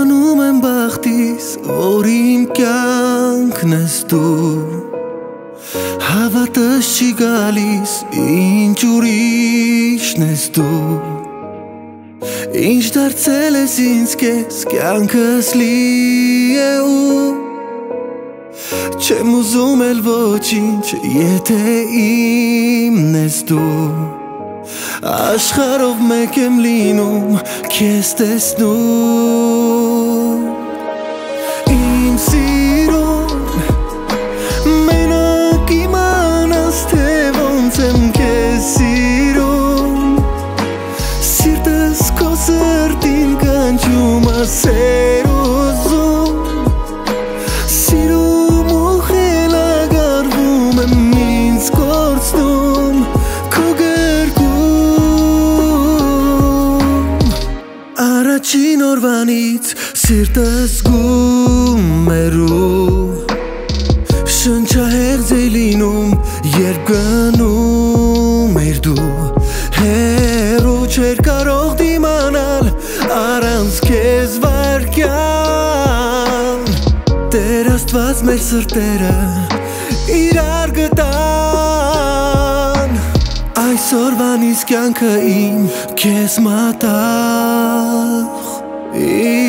Իմանում եմ բախտիս, որ իմ կյանքն ես դու Հավատս չի գալիս, ինչ ուրիշն ես դու Ինչ դարձել ես ինձ կես, կյանքս լի է ու Չեմ ուզում էլ ոչինչ, եթե իմն ես դու Աշխարհով մեկ եմ լինում, քեզ տեսնում Իմ սիրուն, մենակ իմանաս, թե ոնց եմ քեզ սիրում Սիրտս քո սրտին կանչում, ասեր ուզում Սիրում ու խելագարվում եմ, ինձ կորցնում Քո Առաջին օրվանից սիրտս զգում էր ու Շնչահեղձ է լինում, երբ գնում էր դու Հեռու չէր կարող դիմանալ, առանց քեզ վայրկյան Տեր Աստված մեր սրտերը իրար գտան Այսօրվանից կյանքը իմ քեզ մատաղ